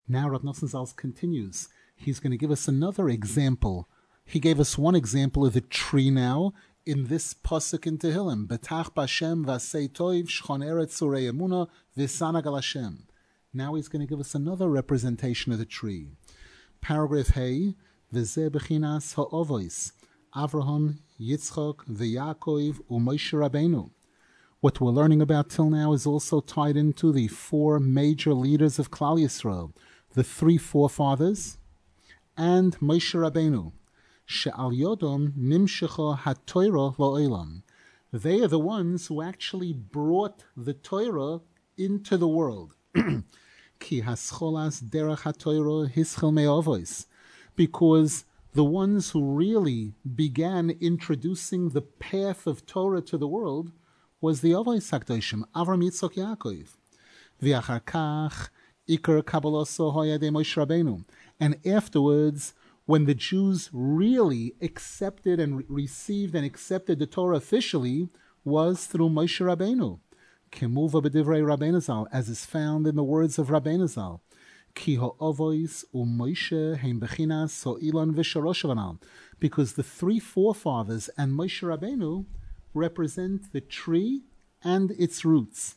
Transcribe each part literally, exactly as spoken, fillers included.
Now Rav Nosson Zal continues. He's going to give us another example. He gave us one example of the tree now in this pasuk in Tehillim. Betach b'Hashem v'asei toiv shchon eretz urei emuna v'sanag al Hashem. Now he's going to give us another representation of the tree. Paragraph Hey, v'zeh b'chinas ha'ovois, Avraham, Yitzchak, v'Yaakov, u'Moshe Rabbeinu. What we're learning about till now is also tied into the four major leaders of Klal Yisrael, the three forefathers, and Moshe Rabbeinu. She'al yodom nimshecha ha-Torah la'olam. They are the ones who actually brought the Torah into the world. Ki hascholas derech ha-Torah hischel me'avois. Because the ones who really began introducing the path of Torah to the world was the Avos HaKadoshim, Avram, Yitzchak, Yaakov. V'achar kach, ikar kabbalah hayadei Moshe Rabbeinu. And afterwards, when the Jews really accepted and re- received and accepted the Torah officially, was through Moshe Rabbeinu. Kemuva b'divrei Rabbeinu Zal, as is found in the words of Rabbeinu Zal. Ki ha'avos u'Moshe heim bechinas ha'ilon v'shorosh v'anal. Because the three forefathers and Moshe Rabbeinu represent the tree and its roots.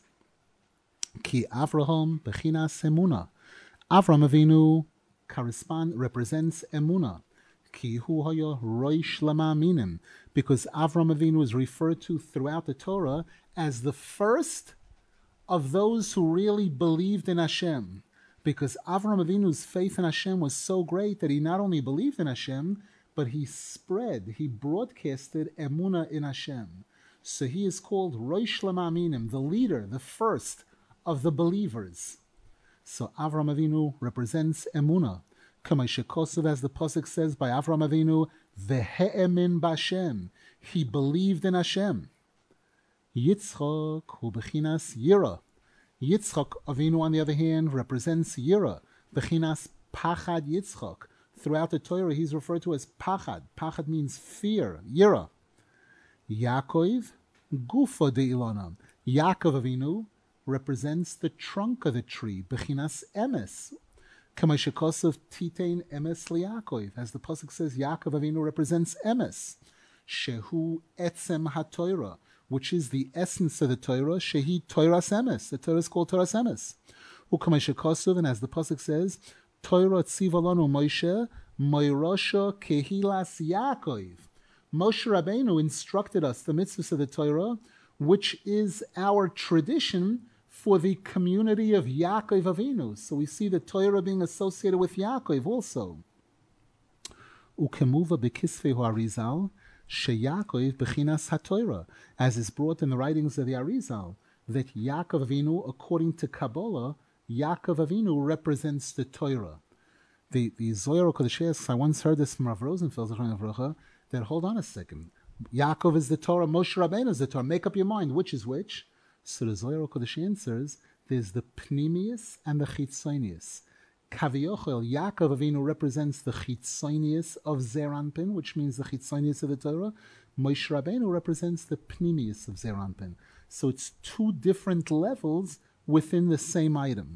Ki Avraham bechinas emuna. Avram Avinu correspond represents emuna. Ki hu haya roish lama'aminim. Because Avram Avinu is referred to throughout the Torah as the first of those who really believed in Hashem. Because Avram Avinu's faith in Hashem was so great that he not only believed in Hashem, but he spread, he broadcasted emuna in Hashem. So he is called Rosh Lama'aminim, the leader, the first of the believers. So Avram Avinu represents emuna. Kamei shekosov, as the pasuk says by Avram Avinu, vehe'emin b'Hashem. He believed in Hashem. Yitzchak hu bechinas yira. Yitzchak Avinu, on the other hand, represents yira, bechinas pachad Yitzchak. Throughout the Torah, he's referred to as pachad. Pachad means fear, yira. Yaakov, gufa de ilana. Yaakov Avinu represents the trunk of the tree, bechinas emes. Kamashikosov titein emes liyaakov. As the pasuk says, Yaakov Avinu represents emes. Shehu etzem haTorah, which is the essence of the Torah. Shehi Torahs emes. The Torah is called Torahs emes. Ukamashikosov, and as the pasuk says, Torah tzivalanu Moshe, moirosha kehilas Yaakov. Moshe Rabbeinu instructed us the mitzvahs of the Torah, which is our tradition for the community of Yaakov Avinu. So we see the Torah being associated with Yaakov also. Ukemuva bekisvei Arizal, sheYaakov bechinas haTorah, as is brought in the writings of the Arizal, that Yaakov Avinu, according to Kabbalah, Yaakov Avinu represents the Torah. The the Zohar Kodesh asks, I once heard this from Rav Rosenfeld, that hold on a second, Yaakov is the Torah, Moshe Rabbeinu is the Torah. Make up your mind, which is which? So the Zohar Kodesh answers, there's the Pnimius and the Chitzonius. Kaviochel, Yaakov Avinu represents the Chitzonius of Zeranpin, which means the Chitzonius of the Torah. Moshe Rabbeinu represents the Pnimius of Zeranpin. So it's two different levels within the same item.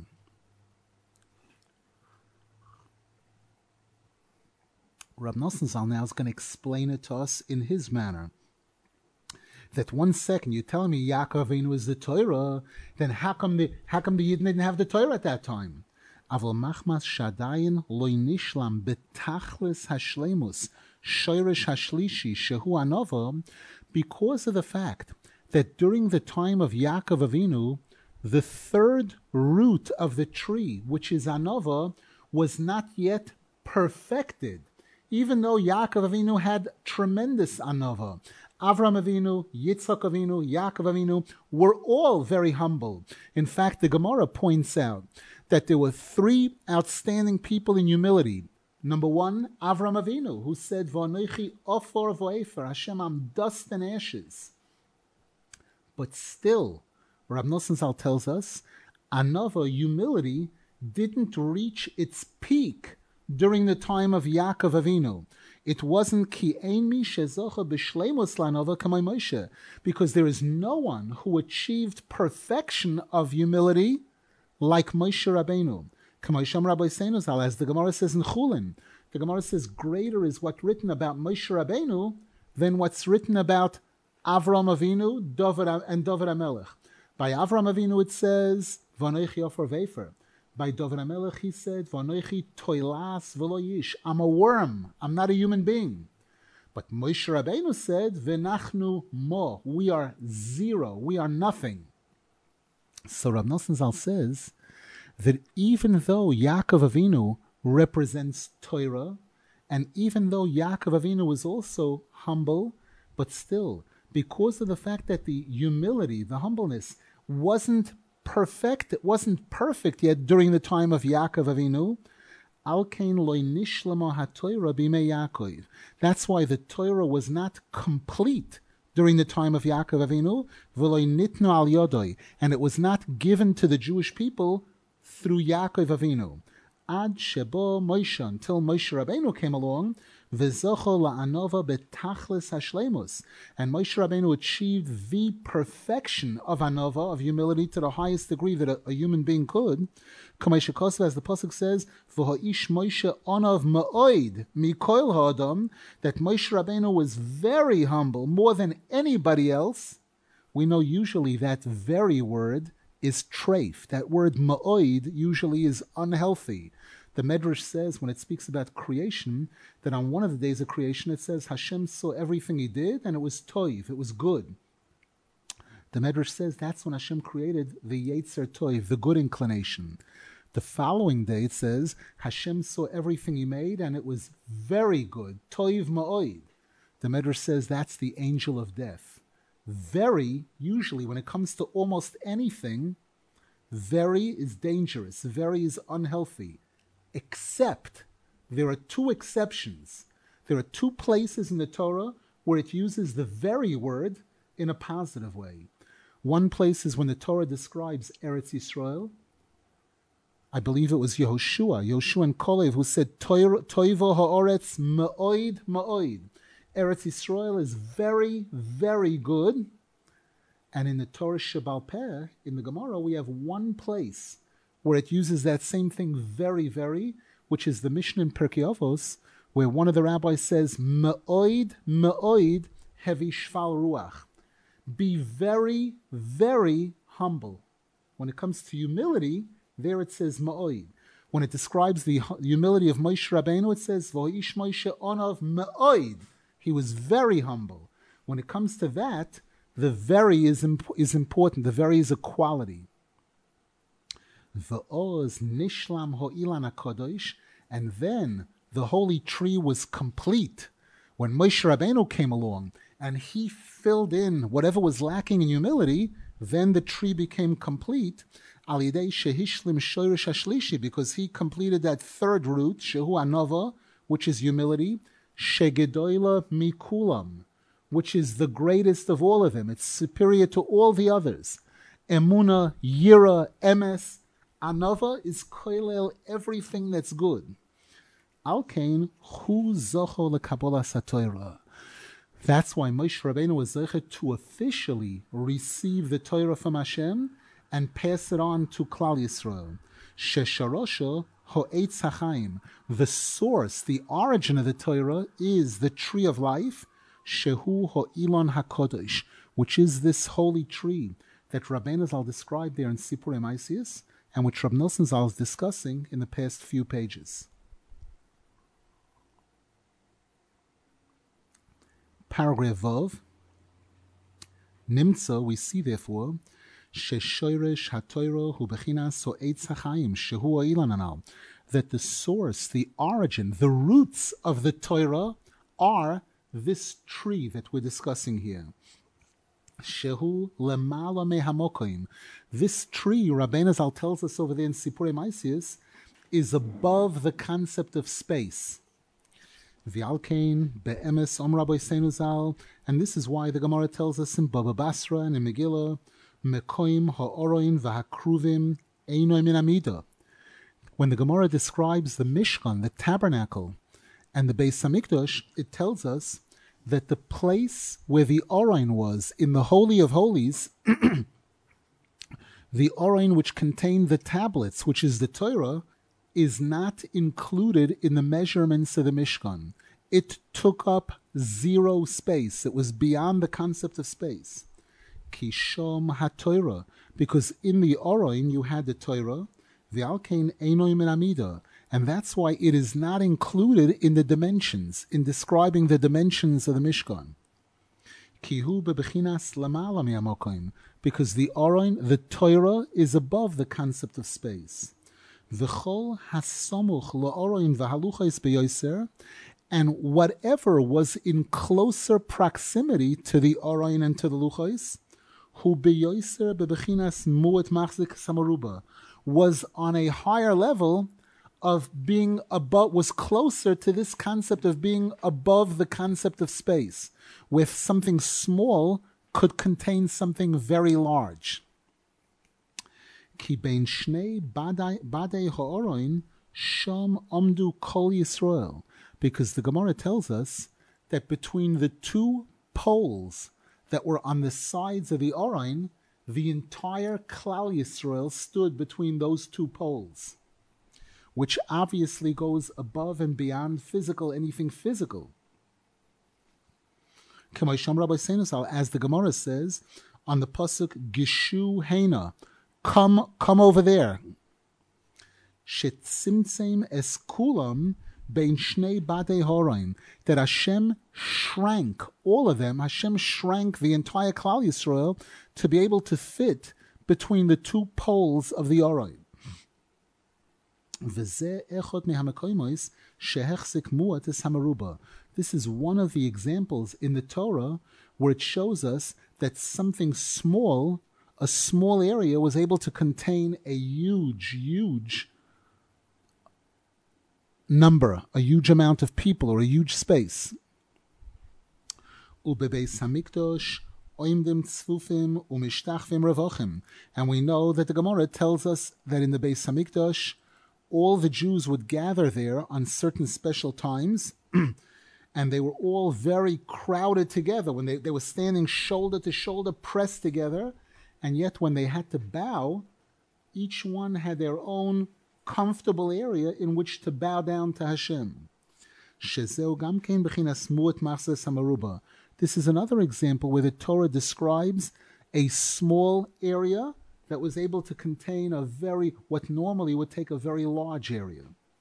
Rav Nosson Zal now is going to explain it to us in his manner. That one second you're telling me Yaakov Avinu is the Torah, then how come the how come the Yidden didn't have the Torah at that time? Avol machmas shadayin loy nishlam betachlis hashlemus shoyresh hashlishi shehu anova, because of the fact that during the time of Yaakov Avinu, the third root of the tree, which is anova, was not yet perfected. Even though Yaakov Avinu had tremendous anova, Avram Avinu, Yitzchak Avinu, Yaakov Avinu were all very humble. In fact, the Gemara points out that there were three outstanding people in humility. Number one, Avram Avinu, who said, V'anoichi ofor v'efer, Hashem, I'm dust and ashes. But still, Rav Nosson Zal tells us, anova, humility, didn't reach its peak during the time of Yaakov Avinu. It wasn't ki ein mi shezocha b'shleimus lanova kamay Moshe, because there is no one who achieved perfection of humility like Moshe Rabbeinu. As the Gemara says in Chulin, the Gemara says greater is what's written about Moshe Rabbeinu than what's written about Avram Avinu David, and David HaMelech. By Avram Avinu it says, Vanoichi Ofer Vefer. By David HaMelech he said, Vanoichi Toilas V'lo Yish. I'm a worm, I'm not a human being. But Moshe Rabbeinu said, V'nachnu mo. We are zero, we are nothing. So Rav Nosson Zal says that even though Yaakov Avinu represents Torah, and even though Yaakov Avinu was also humble, but still, because of the fact that the humility, the humbleness, wasn't perfect, it wasn't perfect yet during the time of Yaakov Avinu, Al Kain Lo Nishlama HaTorah Bimei Yaakov. That's why the Torah was not complete during the time of Yaakov Avinu, V'lo nitnu al yodoi, and it was not given to the Jewish people through Yaakov Avinu. Ad shebo Moshe, until Moshe Rabbeinu came along, v'zocho la'anova betachlis hashleimus, and Moshe Rabbeinu achieved the perfection of anova, of humility, to the highest degree that a, a human being could. Kamei shekosov, as the pasuk says, v'ho'ish Moshe onav ma'oid mikoil ha'adam, that Moshe Rabbeinu was very humble, more than anybody else. We know usually that very word is treif. That word ma'oid usually is unhealthy. The Medrash says, when it speaks about creation, that on one of the days of creation it says Hashem saw everything he did and it was toiv, it was good. The Medrash says that's when Hashem created the Yetzer Toiv, the good inclination. The following day it says Hashem saw everything he made and it was very good, toiv ma'oid. The Medrash says that's the angel of death. Very, usually when it comes to almost anything, very is dangerous, very is unhealthy. Except, there are two exceptions. There are two places in the Torah where it uses the very word in a positive way. One place is when the Torah describes Eretz Yisrael. I believe it was Yehoshua, Yehoshua and Kolev, who said, Toivo ha'oretz ma'oid ma'oid. Eretz Yisrael is very, very good. And in the Torah Shebal Peh, in the Gemara, we have one place where it uses that same thing, very, very, which is the Mishnah in Pirkei Avos, where one of the rabbis says, Me'oid, me'oid, hevi shval ruach. Be very, very humble. When it comes to humility, there it says Me'oid. When it describes the humility of Moshe Rabbeinu, it says, V'ho'ish Moshe onav me'oid. He was very humble. When it comes to that, the very is, imp- is important. The very is a quality. V'oz nishlam ho'ilan HaKadosh, and then the holy tree was complete. When Moshe Rabbeinu came along and he filled in whatever was lacking in humility, then the tree became complete. Al yidei shehishlim shoyrish hashlishi, because he completed that third root, shehu anova, which is humility, shegedoila mikulam, which is the greatest of all of them. It's superior to all the others. Emuna, yira, emes, anova is koilel, everything that's good. Al kain hu zocho lekabolas haTorah. That's why Moshe Rabbeinu was zeichet to officially receive the Torah from Hashem and pass it on to Klal Yisrael. Shesharosha ho'etz hachaim. The source, the origin of the Torah is the tree of life, shehu ho'ilon hakodesh, which is this holy tree that Rabbeinu Zal described there in Sipurei Maisius, and which Rab Nosson Zal is discussing in the past few pages. Paragraph Vav. Nimtza, we see therefore, sheshoyresh haTorah hu bechinas ho'etz hachaim shehu ho'ilan anal, that the source, the origin, the roots of the Torah are this tree that we're discussing here. Shehu lemala mehamokoim. This tree, Rabbeinu Zal tells us over there in Sipurei Maisius, is above the concept of space. V'alkein be'emes om Rabbi Seinu Zal, and this is why the Gemara tells us in Baba Basra and in Megillah, mekoim ha'oroin v'hakruvim einoim min amida. When the Gemara describes the Mishkan, the tabernacle, and the Beis Hamikdash, it tells us that the place where the Orain was, in the Holy of Holies, the Orain which contained the tablets, which is the Torah, is not included in the measurements of the Mishkan. It took up zero space. It was beyond the concept of space. Kishom HaTorah, because in the Oroin you had the Torah, the Alkein Einoi Min Amida, and that's why it is not included in the dimensions, in describing the dimensions of the Mishkan. Kihu bebechinas lamala mi'amokim, because the Oroin, the Torah, is above the concept of space. V'chol hasamuch la'oroin v'haluchais beyoser, and whatever was in closer proximity to the Oroin and to the Luchais, hu beyoser bebechinas mu'et machzik samaruba, was on a higher level of being above, was closer to this concept of being above the concept of space, with something small could contain something very large. Ki bein shnei badei ha'oroin sham amdu kol Yisrael, because the Gemara tells us that between the two poles that were on the sides of the Oroin, the entire Klal Yisrael stood between those two poles, which obviously goes above and beyond physical, anything physical. As the Gemara says on the pasuk, Gishu Heina, come, come over there. Shetzimtzem es kulam bein shnei badei horoin, that Hashem shrank all of them. Hashem shrank the entire Klal Yisrael to be able to fit between the two poles of the Oroin. This is one of the examples in the Torah where it shows us that something small, a small area, was able to contain a huge, huge number, a huge amount of people, or a huge space. And we know that the Gemara tells us that in the Beis Hamikdash, all the Jews would gather there on certain special times, and they were all very crowded together. When they, they were standing shoulder to shoulder, pressed together, and yet when they had to bow, each one had their own comfortable area in which to bow down to Hashem. This is another example where the Torah describes a small area that was able to contain a very, what normally would take a very large area.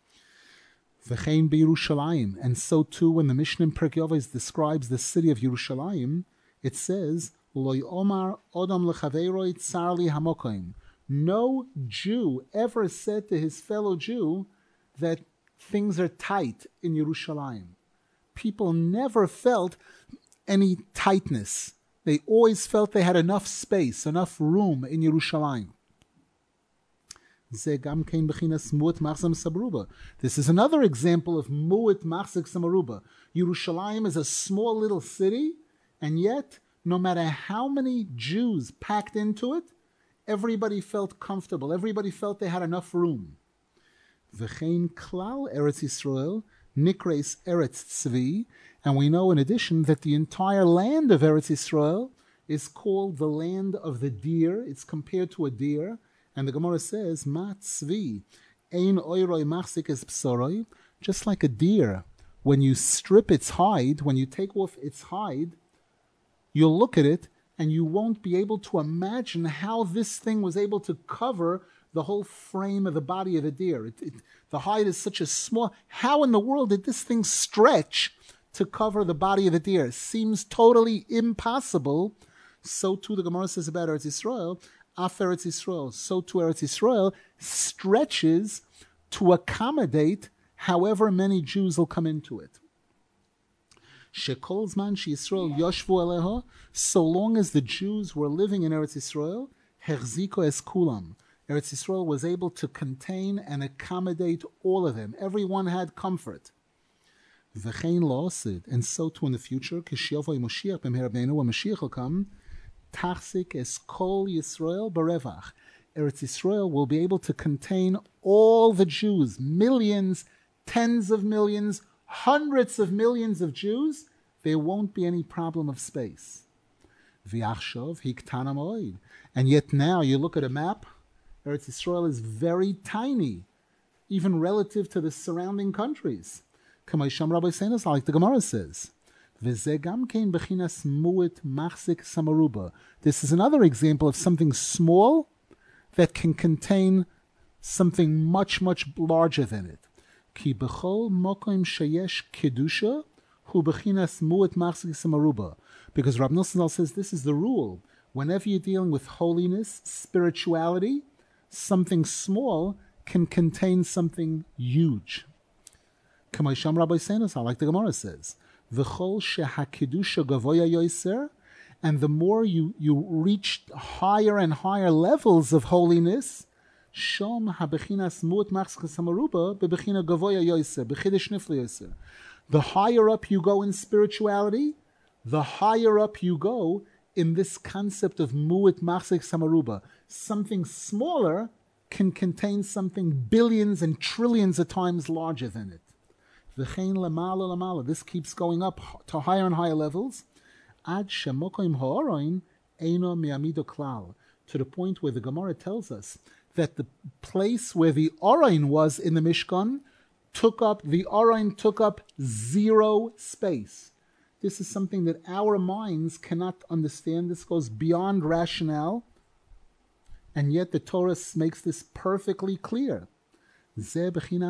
And so too, when the Mishnah in Perek Yovos describes the city of Yerushalayim, it says, Lo omar odam lechaveroi tsar li hamokim. No Jew ever said to his fellow Jew that things are tight in Yerushalayim. People never felt any tightness. They always felt they had enough space, enough room in Yerushalayim. This is another example of Mu'et Machzik Samaruba. Yerushalayim is a small little city, and yet, no matter how many Jews packed into it, everybody felt comfortable. Everybody felt they had enough room. V'chein klal Eretz Yisrael nikreis Eretz Tzvi, and we know in addition that the entire land of Eretz Yisrael is called the land of the deer. It's compared to a deer, and the Gemara says, Ma tzvi, ein oiroi machzik es psoroi, just like a deer. When you strip its hide, when you take off its hide, you'll look at it, and you won't be able to imagine how this thing was able to cover the whole frame of the body of a deer. It, it, the hide is such a small... How in the world did this thing stretch to cover the body of a deer? It seems totally impossible. So too the Gemara says about Eretz Yisrael, Af Eretz Yisrael, so too Eretz Yisrael stretches to accommodate however many Jews will come into it. Shekol zman sheYisrael yoshvu aleha, so long as the Jews were living in Eretz Yisrael, hechziko es kulam. Eretz Yisrael was able to contain and accommodate all of them. Everyone had comfort. V'chein lo osid, and so too in the future, k'shiavoy Moshiach b'mher b'neinu, when Mashiach will come, tachzik es kol Yisrael barevach. Eretz Yisrael will be able to contain all the Jews, millions, tens of millions, hundreds of millions of Jews. There won't be any problem of space. V'achshov hiktana moed. And yet now you look at a map, Eretz Yisrael is very tiny. even relative to the surrounding countries. K'maysham Rabbi Seinas, like the Gemara says. This is another example of something small that can contain something much, much larger than it. Ki b'chol mokom sheyesh kedusha hu b'chinas mu'et machzik samaruba. Because Rav Nosson says this is the rule. Whenever you're dealing with holiness, spirituality, something small can contain something huge. K'maysham Rabbi Seinas, like the Gemara says. V'chol shehakedusha gavoya yoiser, and the more you, you reach higher and higher levels of holiness, shom habechinas mu'et machzik samaruba bebechina gavoya yoiser bechidesh nifli yoiser. The higher up you go in spirituality, the higher up you go in this concept of mu'et machzik samaruba. Something smaller can contain something billions and trillions of times larger than it. V'chein lamala lamala. This keeps going up to higher and higher levels. Ad shemokoim ha'oroin eino mi'amido klal. To the point where the Gemara tells us that the place where the Orain was in the Mishkan took up, the Orain took up zero space. This is something that our minds cannot understand. This goes beyond rationale. And yet the Torah makes this perfectly clear. This is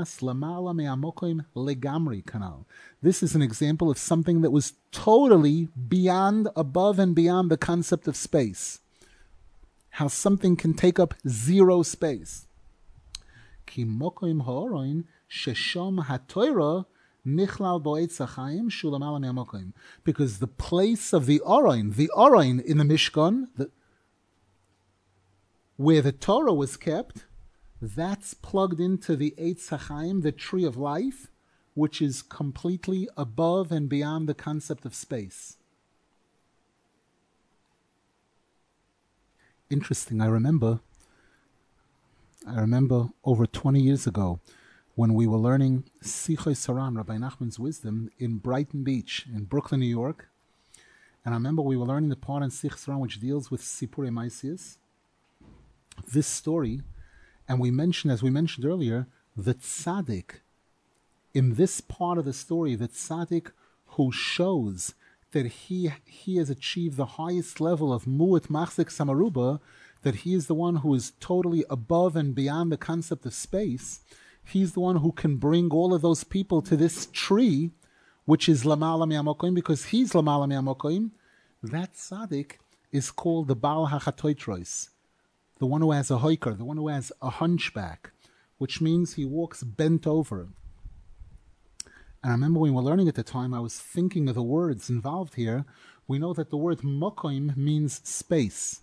an example of something that was totally beyond, above and beyond the concept of space. How something can take up zero space. Because the place of the Orain, the Orain in the Mishkan, the, where the Torah was kept, that's plugged into the Eitz HaChaim, the tree of life, which is completely above and beyond the concept of space. Interesting. I remember, I remember over twenty years ago when we were learning Sichos Saran, Rabbi Nachman's wisdom, in Brighton Beach, in Brooklyn, New York. And I remember we were learning the part in Sichos Saran which deals with Sipurei Maisius. This story. And we mentioned, as we mentioned earlier, the tzaddik, in this part of the story, the tzaddik who shows that he he has achieved the highest level of mu'et machzik samaruba, that he is the one who is totally above and beyond the concept of space. He's the one who can bring all of those people to this tree, which is lamala mi'amokoim, because he's lamala mi'amokoim. That tzaddik is called the Baal HaChatoitros, the one who has a hoiker, the one who has a hunchback, which means he walks bent over. And I remember when we were learning at the time, I was thinking of the words involved here. We know that the word mokoim means space.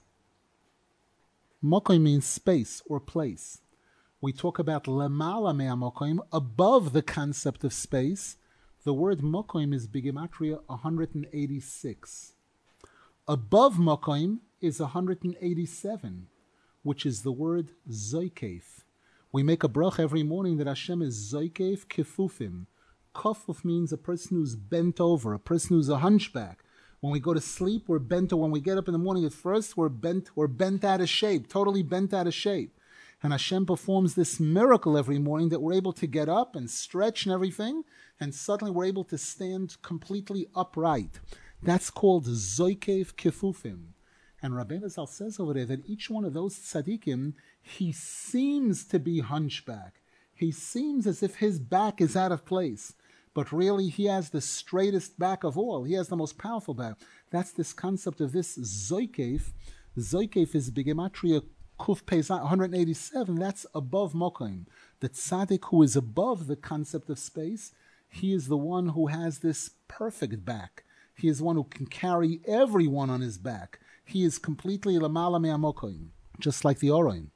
Mokoim means space or place. We talk about lemala mea mokoim, above the concept of space. The word mokoim is bigematria one hundred eighty-six. Above mokoim is one hundred eighty-seven. Which is the word zoikeif. We make a brach every morning that Hashem is zoikeif kifufim. Kafuf means a person who's bent over, a person who's a hunchback. When we go to sleep, we're bent, or when we get up in the morning at first, we're bent, we're bent out of shape, totally bent out of shape. And Hashem performs this miracle every morning that we're able to get up and stretch and everything, and suddenly we're able to stand completely upright. That's called zoikeif kifufim. And Rabbeinu Zal says over there that each one of those tzaddikim, he seems to be hunchback. He seems as if his back is out of place. But really, he has the straightest back of all. He has the most powerful back. That's this concept of this zoikeif. Zoikeif is bigematria kuf pezah one hundred eighty-seven. That's above mokoim. The tzaddik who is above the concept of space, he is the one who has this perfect back. He is the one who can carry everyone on his back. He is completely lamala me'amokoim, just like the Orain.